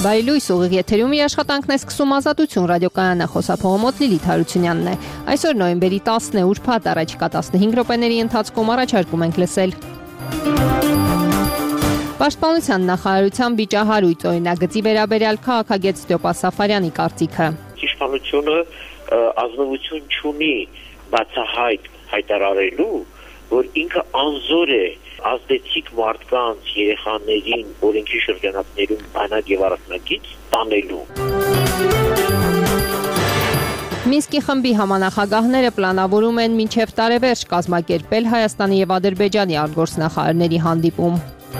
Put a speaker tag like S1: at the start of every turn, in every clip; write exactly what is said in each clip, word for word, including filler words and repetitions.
S1: Բարի լույս, ուղիղ եթերում իր աշխատանքն է սկսում Ազատություն ռադիոկայանը, խոսափողոմոտ Լիլիթ Հարությունյանն է։ Այսօր նոյեմբերի տասն է, ուրբաթ, առաջիկա տասնհինգ րոպեների ընթացքում առաջարկում ենք լսել։ Պաշտպանության նախարարության վիճահարույց օրինագծի վերաբերյալ քաղաքագետ Ստեփան Սաֆարյանի կարծիքը։
S2: Իշխանությունը ազնվություն չունի բացահայտ հայտարարելու, որ ինքը անզոր է ազդեցիկ մարդկանց, երեխաներին, օրենքի շրջանակներում բանակ եւ առանձնագիծ տանելու։
S1: Մինսկի խմբի համանախագահները պլանավորում են մինչև տարեվերջ կազմակերպել Հայաստանի եւ Ադրբեջանի արտգործնախարարների հանդիպում։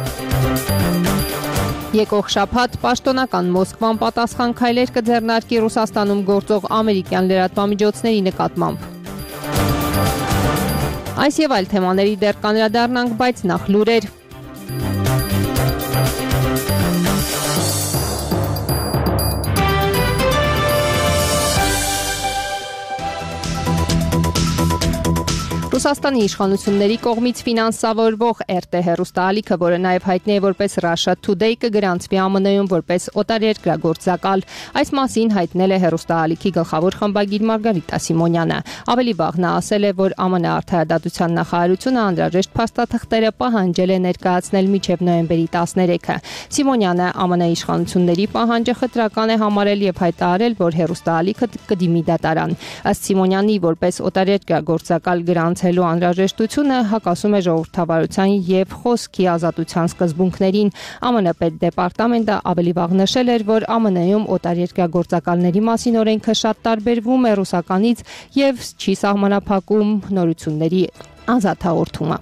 S1: Եկող շաբաթ պաշտոնական Մոսկվան պատասխան քայլեր կձեռնարկի Ռուսաստանում գործող ամերիկյան լրատվամիջոցների նկատմամբ։ Այս եւ այլ թեմաների դեռ կանդրադառնանք, բայց նախ լուրեր։ Ռուսաստանի իշխանությունների կողմից ֆինանսավորվող R T հեռուստաալիքը, որը նաև հայտնի է որպես Russia Today, կգրանցվի Ամն Ում որպես օտարերկրագործակալ։ Այս մասին հայտնել է հեռուստաալիքի գլխավոր խմբագիր Մարգարիտա Սիմոնյանը։ Ավելի վաղ նա ասել է, որ Ամն Արդարադատության նախարարությունը անհրաժեշտ փաստաթղթերը պահանջել է ներկայացնել մինչև նոյեմբերի տասներեքը։ Սիմոնյանը Ամն իշխանությունների պահանջը խտրական է համարել եւ հայտարարել, որ հեռուստաալիքը կդիմի դատարան։ Ըստ Սիմոնյանի, որպես օտարերկրագործակալ գրանցել անհրաժեշտությունը հակասում է ժողովրդավարության եւ խոսքի ազատության սկզբունքներին։ ԱՄՆ պետդեպարտամենտը ավելի վաղ նշել էր, որ Ամն Ում օտարերկրագործակալների մասին օրենքը շատ տարբերվում է ռուսականից եւ չի սահմանափակում նորությունների ազատ հաղորդումը։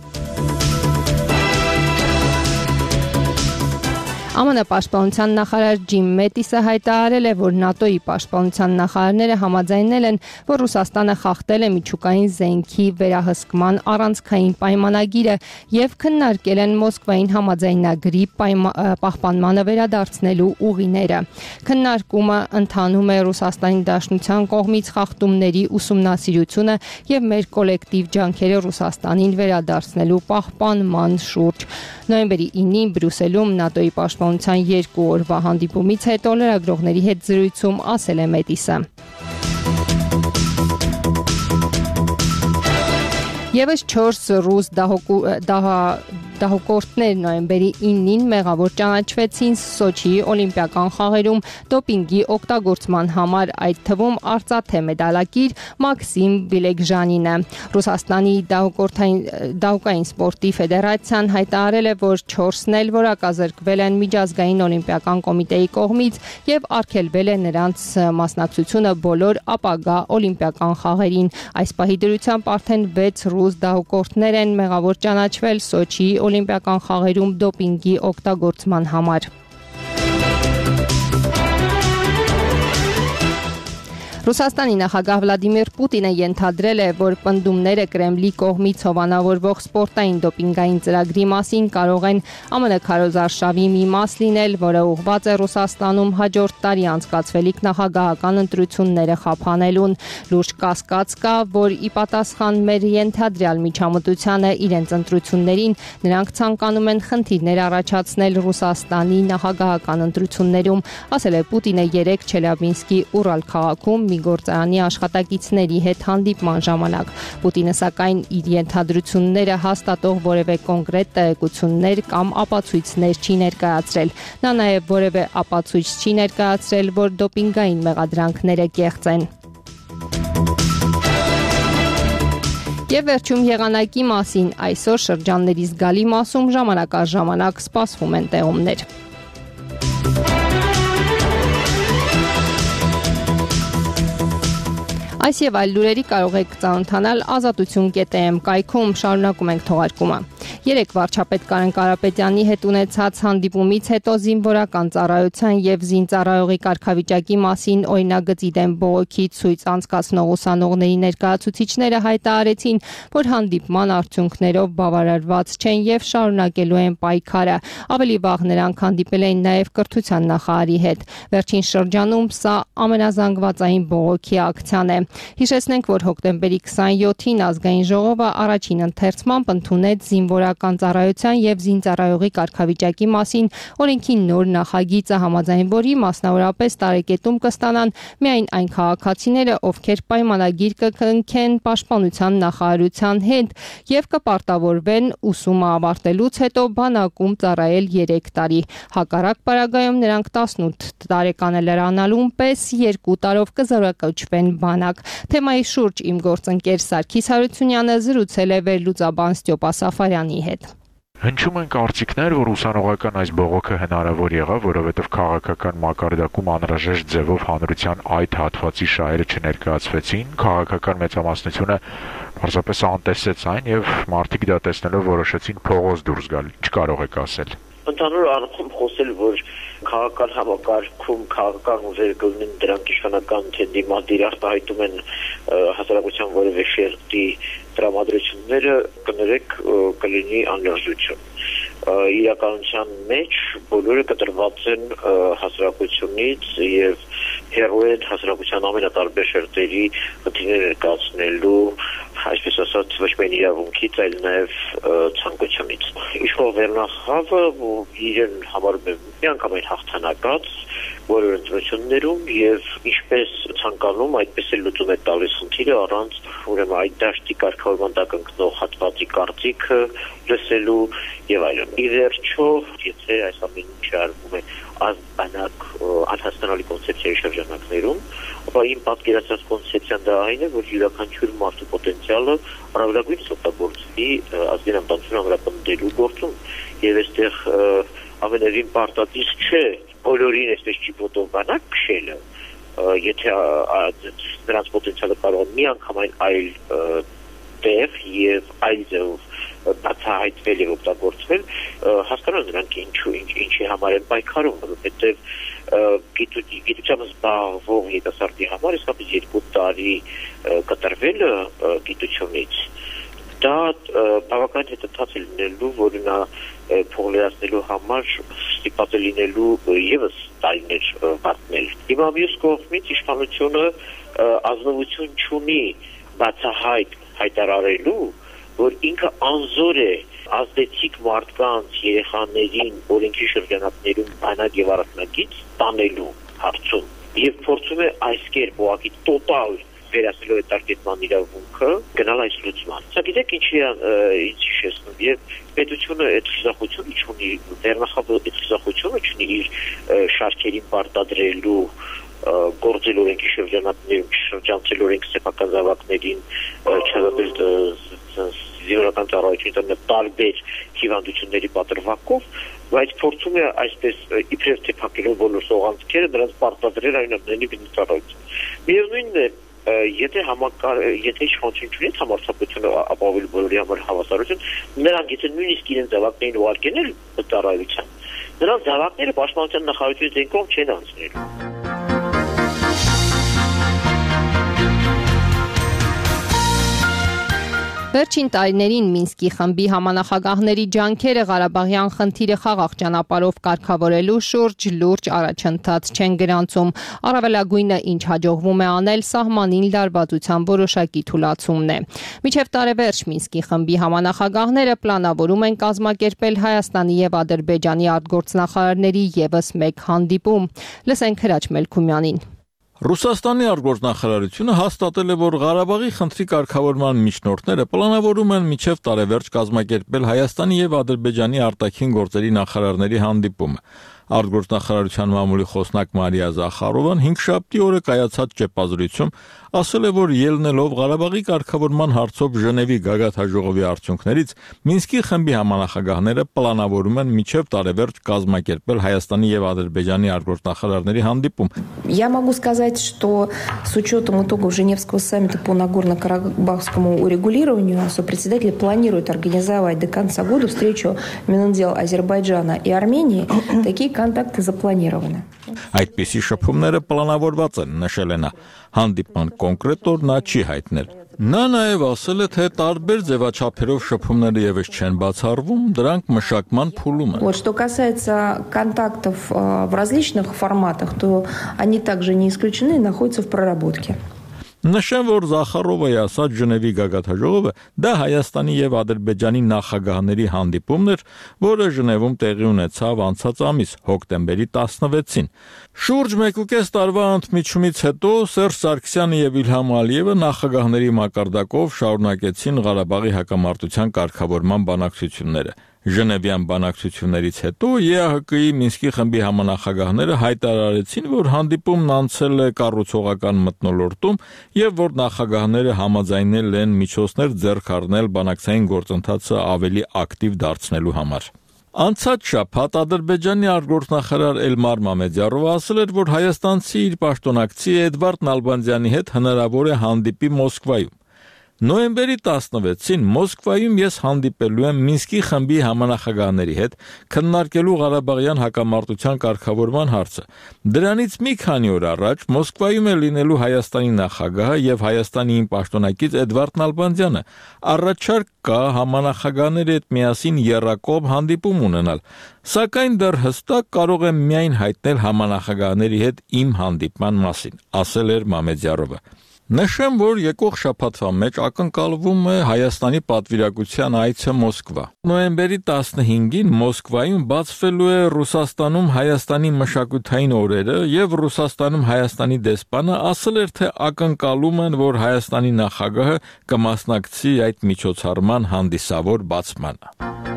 S1: ԱՄՆ պաշտպանության նախարար Ջիմ Մետիսը հայտարարել է, որ ՆԱՏՕ-ի պաշտպանության նախարարները համաձայնել են, որ Ռուսաստանը խախտել է միջուկային զենքի վերահսկման առանցքային պայմանագիրը եւ քննարկել են Մոսկվային համաձայնագրի պահպանմանը վերադարձնելու ուղիները։ Քննարկումը ընթանում է Ռուսաստանի Դաշնության կողմից խախտումների ուսումնասիրությունը եւ մեր կոլեկտիվ ջանքերը Ռուսաստանին վերադարձնելու պահպանման շուրջ։ Նոյեմբերի ինին Բրյուսելում ՆԱՏՕ-ի պաշտպանության երկու օրվա հանդիպումից հետո լրագրողների հետ զրույցում ասել է Մետիսը։ Եվս չորս ռուս դահուկորդներ նոյեմբերի ինին մեղավոր ճանաչվեցին Սոչիի օլիմպիական խաղերում դոպինգի օգտագործման համար, այդ թվում արծաթե մեդալակիր Մաքսիմ Բիլեգժանինը։ Ռուսաստանի դահուկային սպորտի ֆեդերացիան հայտարարել է, որ չորսն էլ որակազրկվել են միջազգային օլիմպիական կոմիտեի կողմից եւ արգելվել է նրանց մասնակցությունը բոլոր ապագա օլիմպիական խաղերին։ Այս պահի դրությամբ արդեն վեց ռուս դահուկորդներ են մեղավոր ճանաչվել Սոչիի օլիմպիական խաղերում դոպինգի օգտագործման համար։ Ռուսաստանի նախագահ Վլադիմիր Պուտինը ենթադրել է, որ պնդումները Կրեմլի կողմից հովանավորվող սպորտային դոպինգային ծրագրի մասին կարող են ԱՄՆ քարոզարշավի մի մաս լինել, որը ուղղված է Ռուսաստանում հաջորդ տարի անցկացվելիք նախագահական ընտրությունները խափանելուն։ Լուրջ կասկած կա, որ ի պատասխան մեր ենթադրյալ միջամտությանը իրենց ընտրություններին նրանք ցանկանում են խնդիրներ առաջացնել Ռուսաստանի նախագահական ընտրություններում, ասել է Պուտինը երեկ Չելյաբինսկի Ուրալ քաղաքում մի գործարանի աշխատակիցների հետ հանդիպման ժամանակ։ Պուտինը սակայն իր ենթադրությունները հաստատող որևէ կոնկրետ տեղեկություններ կամ ապացույցներ չի ներկայացրել։ Նա նաև որևէ ապացույց չի ներկայացրել, որ դոպինգային մեղադրանքները կեղծ են։ Եվ վերջում եղանակի մասին, այսօր շրջանների զգալի մասում ժամանակ առ ժամանակ սպասվում են տեղումներ։ Այս եւ այլ լուրերի կարող եք ծանոթանալ ազատություն կետ էմ կայքում, շարունակում ենք թողարկումը։ Երեկ վարչապետ Կարեն Կարապետյանի հետ ունեցած հանդիպումից հետո զինվորական ծառայության եւ զինծառայողի կարգավիճակի մասին օրինագծի դեմ բողոքի ցույց անցկացնող ուսանողների ներկայացուցիչները հայտարարեցին, որ հանդիպման արդյունքներով բավարարված չեն եւ շարունակելու են պայքարը։ Ավելի վաղ նրանք հանդիպել էին նաեւ կրթության նախարարի հետ։ Վերջին շրջանում սա ամենազանգվածային բողոքի ակցիան է։ Հիշեցնենք, որ հոկտեմբերի քսանյոթին ազգային ժողովը առաջին ընթերցմամբ ընդունեց զինվորական կառավարական ծառայության եւ զինծառայողի կարգավիճակի մասին օրենքի նոր նախագիծը, համաձայն որի մասնավորապես տարեկետում կստանան միայն այն քաղաքացիները, ովքեր պայմանագիր կքննեն պաշտպանության նախարարության հետ եւ կպարտավորվեն ուսումը ավարտելուց հետո բանակում ծառայել երեք տարի։ Հակառակ պարագայում նրանք տասնութ տարեկանը լրանալուն պես երկու տարով կզորակոչվեն բանակ։ Թեմայի շուրջ իմ գործընկեր Սարգիս Հարությունյանը զրուցել է վերլուծաբան Ստյոպա Սաֆարյանի հետ։
S3: Հնչում են կարծիքներ, որ ուսանողական այս բողոքը հնարավոր եղավ, որովհետև քաղաքական մակարդակում անհրաժեշտ ձևով հանրության այդ հատվածի շահերը չներկայացվեցին, քաղաքական մեծամասնությունը պարզապես անտեսեց այն եւ մարդիկ դա տեսնելով որոշեցին փողոց դուրս գալ։ Ինչ կարող եք ասել։
S2: Ընդհանուր առմամբ խոսել, որ քաղաքական համակարգում քաղաքական ուժերը կլինեն դրանք իշխանական թե դիմադիր արտահայտում են հասարակության որևէ շերտի տրամադրությունները, կներեք, կլինի անլրժություն։ Իրականության մեջ բոլորը կտրված են հասարակությունից եւ հեռու են հասարակության ամենատարբեր շերտերի խնդիրներ ներկայացնելու, այսպես ասած, ոչ միայն իրավունքից, այլ նաեւ ցանկությունից։ Իշխող վերնախավը իրեն համարում է միանգամայն հաղթանակած բոլոր ընտրություններում եւ ինչպես ցանկանում, այդպես էլ լուծում է տալիս խնդիրը առանց ուրեմն այդ դաշտի կարգավորման տակ ընկնող հատվածի կարծիքը լսելու եւ այլն։ Ի վերջո, եթե այս ամեն ինչը արվում է ազգանակ անհասկանալի կոնցեպցիայի շրջանակներում, ապա իմ պատկերացած կոնցեպցիան դա այն է, որ յուրաքանչյուր մարդու պոտենցիալը առավելագույնս օգտագործվի ազգային անվտանգությունը ամրապնդելու գործում եւ այստեղ ամենևին պարտադիր չէ բոլորին այսպես ճիպոտով բանակ քշելը, եթե նրանց պոտենցիալը կարող է միանգամայն այլ տեղ եւ այլ ձեւով բացահայտվել եւ օգտագործվել, հասկանում նրանք ինչու ինչի համար են պայքարում, որովհետեւ գիտությամբ զբաղվող երիտասարդի համար իսկապես երկու տարի կտրվելը գիտությունից դա բավական հետընթաց է լինելու, որը նա փոխլերացնելու համար ստիպված է լինելու եւս տարիներ վատնել։ Հիմա մյուս կողմից իշխանությունը ազնվություն չունի բացահայտ հայտարարելու, որ ինքը անզոր է ազդեցիկ մարդկանց, երեխաներին օրենքի շրջանակներում բանակ եւ առանձնագիծ տանելու հարցում եւ փորձում է այս կերպ ուղղակի տոտալ վերացնելու այդ արտահայտման իրավունքը գնալ այս լուծման։ Սա գիտեք ինչի ինչ հիշեցնում եւ պետությունը այդ խիզախությունը չունի, վերնախավը այդ խիզախությունը չունի իր շարքերին պարտադրելու գործել օրենքի շրջանակներում, շրջանցել օրենքի սեփական զավակներին, չհասնել զինվորական ծառայությունների տարբեր հիվանդությունների պատրվակով, բայց փորձում է այսպես իբրև թեփակելով բոլոր սողանցքերը նրանց պարտադրել այնուամենայնիվ ծառայություն։ Միևնույնն է, եթե համակար եթե իշխանություն չունի համարձակությունը ապահովել բոլորի համար հավասարություն, նրանք եթե նույնիսկ իրենց զավակներին ուղարկեն ծառայության, նրանց զավակները պաշտպանության նախարարությունից այն կողմ չեն անցնելու։
S1: Վերջին տարիներին Մինսկի խմբի համանախագահների ջանքերը Ղարաբաղյան խնդիրը խաղաղ ճանապարհով կարգավորելու շուրջ լուրջ առաջընթաց չեն գրանցում։ Առավելագույնը, ինչ հաջողվում է անել, սահմանին լարվածության որոշակի թուլացումն է։ Մինչև տարեվերջ Մինսկի խմբի համանախագահները պլանավորում են կազմակերպել Հայաստանի եւ Ադրբեջանի արտգործնախարարների եւս մեկ հանդիպում։ Լսենք Հրաչ Մելքումյանին։
S4: Ռուսաստանի արտգործնախարարությունը հաստատել է, որ Ղարաբաղի խնդրի կարգավորման միջնորդները պլանավորում են մինչև տարեվերջ կազմակերպել Հայաստանի եւ Ադրբեջանի արտաքին գործերի նախարարների հանդիպումը։ Արտգործնախարարության մամուլի խոսնակ Մարիա Զախարովան հինգշաբթի օրը կայացած ճեպազրույցում ասել է, որ ելնելով Ղարաբաղի կարգավորման հարցով Ժնևի գագաթաժողովի արդյունքներից Մինսկի խմբի համանախագահները պլանավորում են մինչև տարեվերջ կազմակերպել Հայաստանի եւ Ադրբեջանի արտգործնախարարների հանդիպում։
S5: Я могу сказать, что с учетом итогов Женевского саммита по Нагорно-Карабахскому урегулированию сопредседатель планирует организовать до конца года встречу Минотдел Азербайджана и Армении. Такие контакты запланированы.
S4: Այդպիսի շփումները պլանավորված են, նշել է նա։ Հանդիպման կոնկրետ օր նա չի հայտնել։ Նա նաև ասել է, թե տարբեր ձևաչափերով շփումները եւս չեն բացառվում, դրանք մշակման փուլում են։
S5: Вот что касается контактов в различных форматах, то они также не исключены и находятся в проработке.
S4: Նշեմ, որ Զախարովայի ասած Ժնևի գագաթաժողովը դա Հայաստանի եւ Ադրբեջանի նախագահների հանդիպումն էր, որը Ժնևում տեղի ունեցավ անցած ամիս հոկտեմբերի տասնվեցին։ Շուրջ մեկուկես տարվա ընդմիջումից հետո Սերժ Սարգսյանը եւ Իլհամ Ալիևը նախագահների մակարդակով շարունակեցին Ղարաբաղի հակամարտության կարգավորման բանակցությունները։ Ժնևյան բանակցություններից հետո ԵԱՀԿ-ի Մինսկի խմբի համանախագահները հայտարարեցին, որ հանդիպումն անցել է կառուցողական մթնոլորտում եւ որ նախագահները համաձայնել են միջոցներ ձեռք առնել բանակցային գործընթացը ավելի ակտիվ դարձնելու համար։ Անցած շաբաթ Ադրբեջանի արտգործնախարար Էլմար Մամեդյարովը ասել էր, որ հայաստանցի իր պաշտոնակցի Էդվարդ Նալբանդյանի հետ հնարավոր է հանդիպի Մոսկվայում։ Նոյեմբերի տասնվեցին Մոսկվայում ես հանդիպելու եմ Մինսկի խմբի համանախագահների հետ քննարկելու Ղարաբաղյան հակամարտության կարգավորման հարցը։ Դրանից մի քանի օր առաջ Մոսկվայում է լինելու Հայաստանի նախագահը եւ Հայաստանի իմ պաշտոնակից Էդվարդ Նալբանդյանը։ Առաջարկ կա համանախագահների հետ միասին եռակողմ հանդիպում ունենալ, սակայն դեռ հստակ կարող եմ միայն հայտնել համանախագահների հետ իմ հանդիպման մասին, ասել էր Մամեդյարովը։ Նշեմ, որ եկող շաբաթվա մեջ ակնկալվում է Հայաստանի պատվիրակության այցը Մոսկվա։ Նոյեմբերի տասնհինգին Մոսկվայում բացվելու է Ռուսաստանում Հայաստանի մշակութային օրերը եւ Ռուսաստանում Հայաստանի դեսպանը ասել էր, թե ակնկալում են, որ Հայաստանի նախագահը կմասնակցի այդ միջոցառման հանդիսավոր բացմանը։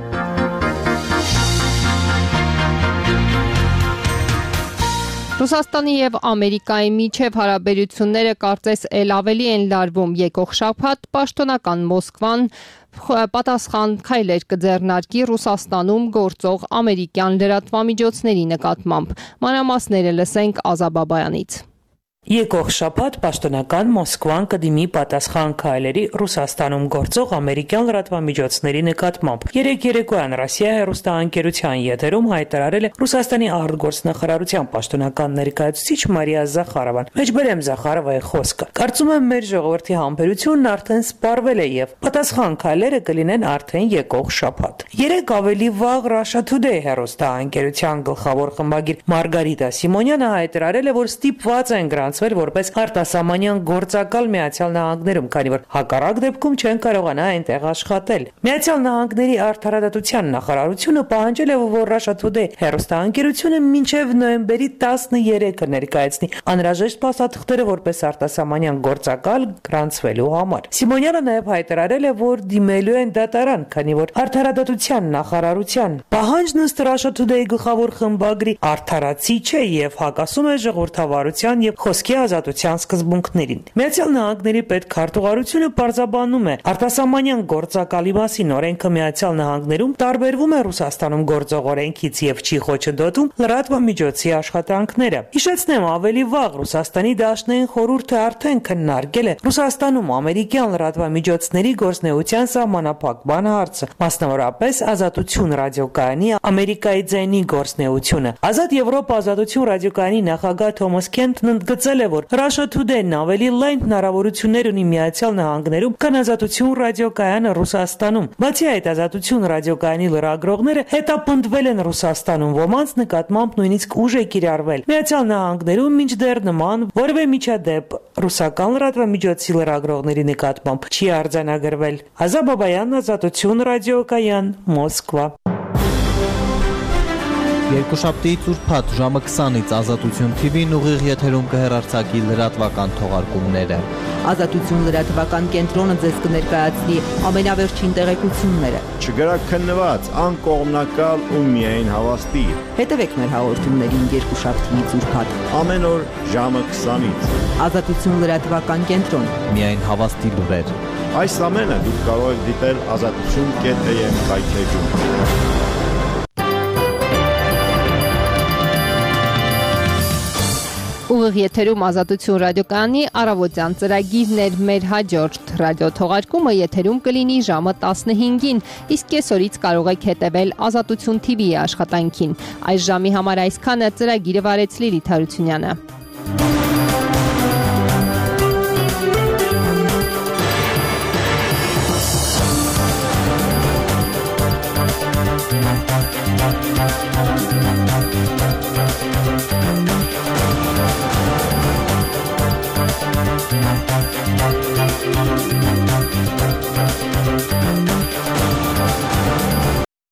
S1: Ռուսաստանի եւ Ամերիկայի միջև հարաբերությունները կարծես ել ավելի են լարվում եկող շաբաթ պաշտոնական Մոսկվան պատասխան քայլեր կձեռնարկի Ռուսաստանում գործող ամերիկյան լրատվամիջոցների նկատմամբ։ Մանրամասները լսենք Ազա Բաբայանից։
S6: Եկող շաբաթ պաշտոնական Մոսկվան կդիմի պատասխան քայլերի Ռուսաստանում գործող ամերիկյան լրատվամիջոցների նկատմամբ։ Երեկ երեկոյան Ռոսիա հեռուստաընկերության եթերում հայտարարել է Ռուսաստանի արտգործնախարարության պաշտոնական ներկայացուցիչ Մարիա Զախարովան։ Մեջբերեմ Զախարովայի խոսքը։ Կարծում եմ մեր ժողովրդի համբերությունն արդեն սպառվել է եւ պատասխան քայլերը կլինեն արդեն եկող շաբաթ։ Երեկ ավելի վաղ Russia Today հեռուստաընկերության գլխավոր խմբագիր Մարգարիտա Սիմոնյանը հայտարարել է, որ ստիպված են գրանցվել որպես արտասահմանյան գործակալ Միացյալ Նահանգներում, քանի որ հակառակ դեպքում չեն կարողանա այնտեղ աշխատել։ Միացյալ Նահանգների արդարադատության նախարարությունը պահանջել է, որ Russia Today հեռուստաընկերությունը մինչև նոյեմբերի տասներեքը ներկայացնի անհրաժեշտ փաստաթղթերը որպես արտասահմանյան գործակալ գրանցվելու համար։ Սիմոնյանը նաև հայտարարել է, որ դիմելու են դատարան, քանի որ արդարադատության նախարարության պահանջն ըստ Russia Today գլխավոր խմբագրի արդարացի չէ եւ հակասում է ժողովրդավարության եւ խոսքի ազատության սկզբունքներին։ Միացյալ Նահանգների պետքարտուղարությունը պարզաբանում է արտասահմանյան գործակալի մասին օրենքը Միացյալ Նահանգներում տարբերվում է Ռուսաստանում գործող օրենքից եւ չի խոչընդոտում լրատվամիջոցի աշխատանքները։ Հիշեցնեմ, ավելի վաղ Ռուսաստանի Դաշնային խորհուրդը արդեն քննարկել է Ռուսաստանում ամերիկյան լրատվամիջոցների գործնեության սահմանափակման հարցը, մասնավորապես Ազատություն ռադիոկայանի Ամերիկայի ձայնի գործնեությունը։ Ազատ Եվրոպա Ազատություն ռադիոկայանի նախագահ Թոմաս Քենթն ընդգծել է, որ Russia Today-ն ավելի լայն հնարավորություններ ունի Միացյալ Նահանգներում, քան Ազատություն ռադիոկայանը Ռուսաստանում։ Բացի այդ, Ազատություն ռադիոկայանի լրագրողները հետապնդվել են Ռուսաստանում, ոմանց նկատմամբ նույնիսկ ուժ է կիրառվել։ Միացյալ Նահանգներում մինչդեռ նման որևէ միջադեպ ռուսական լրատվամիջոցի լրագրողների նկատմամբ չի արձանագրվել։ Ազա Բաբայան, Ազատություն ռադիոկայան, Մոսկվա։
S7: Երկուշաբթի ծուրփաթ ժամը քսանից Ազատություն թի վին ուղիղ եթերում կհեռարձակի լրատվական թողարկումները։ Ազատություն լրատվական կենտրոնը ձեզ կներկայացնի ամենավերջին տեղեկությունները։
S8: Չգրաքննված, անկողմնակալ ու միայն հավաստի։
S7: Հետևեք մեր հաղորդումներին երկուշաբթի ծուրփաթ
S8: Ամեն օր ժամը քսանից։
S7: Ազատություն լրատվական կենտրոն, միայն հավաստի լուրեր։
S8: Այս ամենը դուք կարող եք դիտել ազատություն կետ է եմ կայքեջում։
S1: Ուղիղ եթերում Ազատություն ռադիոկայանի առավոտյան ծրագիրն էր մեր հաջորդ ռադիո թողարկումը եթերում կլինի ժամը տասնհինգին, իսկ կեսօրից կարող եք հետևել Ազատություն թի վիի աշխատանքին։ Այս ժամի համար այսքանը, ծրագիրը վարեց Լիլիթ Հարությունյանը։